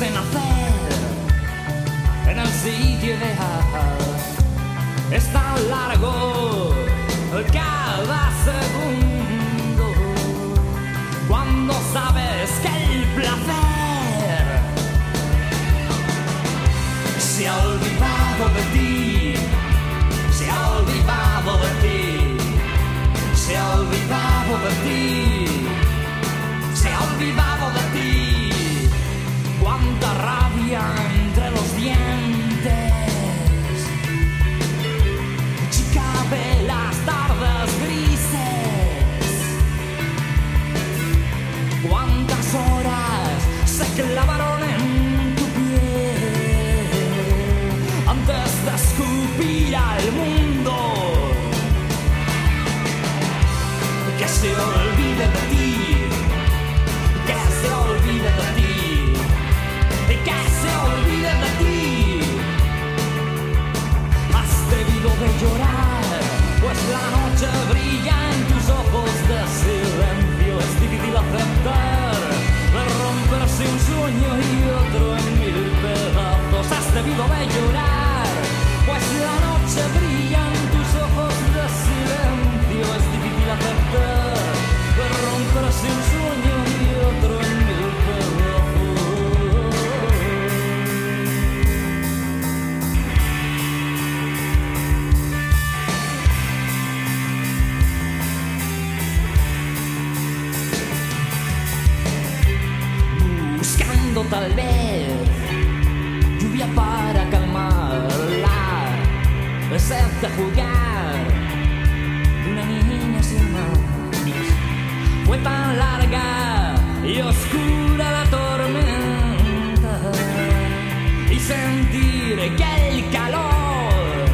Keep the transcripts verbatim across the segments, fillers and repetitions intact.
de nacer en el sitio ideal. Es tan largo cada segundo cuando sabes que el placer se ha olvidado de ti, se ha olvidado de ti, se ha olvidado de ti, se ha olvidado de ti. Cuánta rabia entre los dientes, chica de las tardes grises. Cuántas horas se clavaron en tu piel antes de escupir al mundo. Que se olvide de ti, que se olvide de ti, que se olvide de ti. Has debido de llorar, pues la noche brilla en tus ojos de silencio. Es difícil aceptar, de romperse un sueño y otro en mil pedazos. Has debido de llorar, pues la noche brilla en tus ojos de silencio. Es difícil aceptar, de romperse un sueño y otro en mil pedazos. Buscando tal vez lluvia para calmar la sed de jugar de una niña sin más. Fue tan larga y oscura la tormenta y sentir que el calor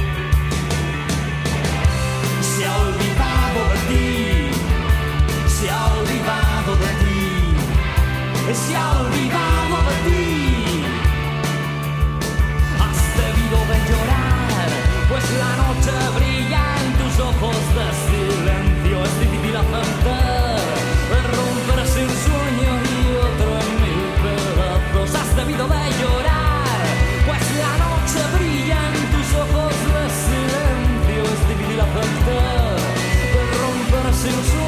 se ha olvidado de ti, se ha olvidado de ti, se ha olvidado de ti. Has debido de llorar, pues la noche brilla en tus ojos de silencio. Es difícil aceptar, de romperse un sueño y otro en mil pedazos. Has debido de llorar, pues la noche brilla en tus ojos de silencio. Es difícil aceptar, de romperse un sueño